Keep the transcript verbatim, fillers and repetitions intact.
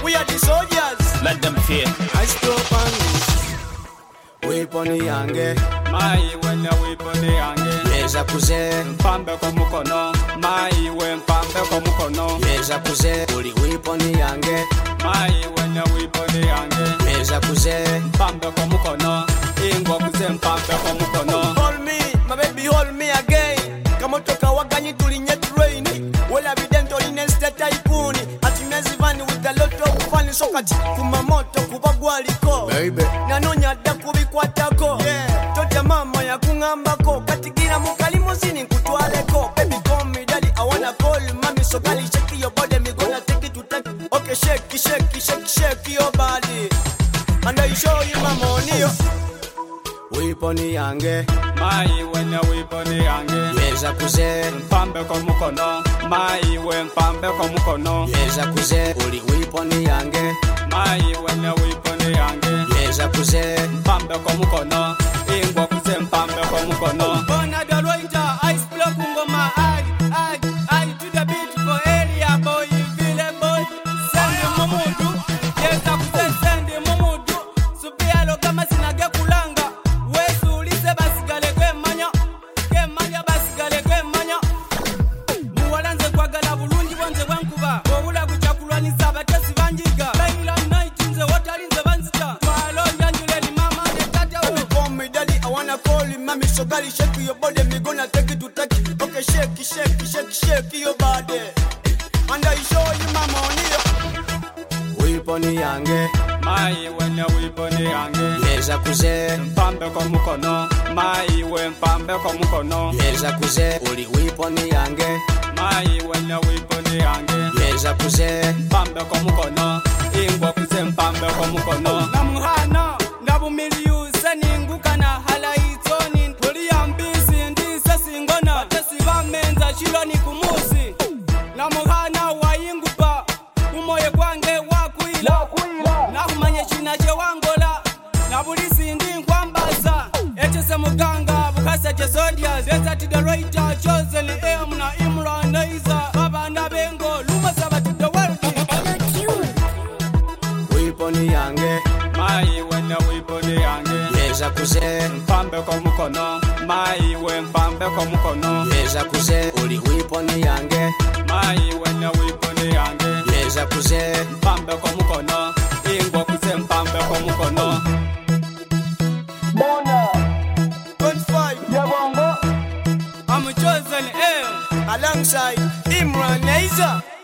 We are the soldiers. Let them fear. I stop on this. Weapon yange. Mai wenya weapon yange. Yeza kuze. Mpambe kwa mukono. Mai we mpambe kwa mukono. Yeza kuze. Uli weapon yange. Mai wenya weapon yange. Yeza kuze. Mpambe kwa mukono. Ingwa kuze mpambe kwa mukono. Hold me, my baby hold me again. Kama toka waganyi tulinye train. Well evident olineste tycoon. Atimezi vani with a lot of fun. Sokati kumamoto kubagwa liko. Baby. Nanonya da kubikwatako. Yeah. Tote mama ya kungambako. Katigira mukalimu zini kutwaleko. Baby call me daddy, I wanna call mommy. So gali shake your body, me gonna take it to take. Okay, shake, shake, shake, shake your body. And I show you my money. Weapon yange. Mai wenya weapon yange. Yeza kuze. Mpambe kwa mukono. Mai we mpambe kwa mukono. Yeza kuze. Uli weapon yange. Mai wenya weapon yange. Yeza kuze. Mpambe kwa mukono. Ingwa kuze mpambe kwa mukono. Bona the Roiter, I block ngoma ag ag ag to the beat for area boy, vile boy. Send Momudu, yeza kuze send Momudu. Supialo kama sinage kulanga. Wesu ulise basigale ke manya, ke manya basigale ke manya. Muwalanze kwagala bulungi bonze bwankuba. Obula kuchakulwa ni sabatesi banjiga. Laila night nze watalinze banzita. Twalo njanjule ni mama ne tata we. Call me daddy, I wanna call you mommy. So gali shake your body, me gonna take it to take it. Okay, shake, shake, shake, shake your body. And I show you my money. Weapon yange. Mai wenya weapon yange. Yeza kuze. Mpambe kwa mukono. Mai we mpambe kwa mukono. Yeza kuze. Uli weapon yange. Mai wenya weapon yange. Yeza kuze. Mpambe kwa mukono. Ingwa kuze mpambe kwa mukono. Namuhana ndabumiliuse ningukana halaitoni tuli ambisi ndise singona batesi bamenza chiloni kumusi namuhana wayingupa umoye gwange wakuila nakumanye chinache wangola nabulisi ndi nkwambaza etese muganga bukasa je soldiers desert the Roiter chosen aim na Imran Aiza baba ndabengo lumasa batu the world. Weapon yange. Mai wenya weapon yange. Yeza kuze. Mpambe kwa mukono. Mai we mpambe kwa mukono. Yeza kuze. Uli weapon yange. Mai wenya weapon yange. Yeza kuze. Mpambe kwa mukono. Ingwa kuze mpambe kwa mukono. Bona twenty-five. yabongo I'm chosen aim Alongside Imran Aiza.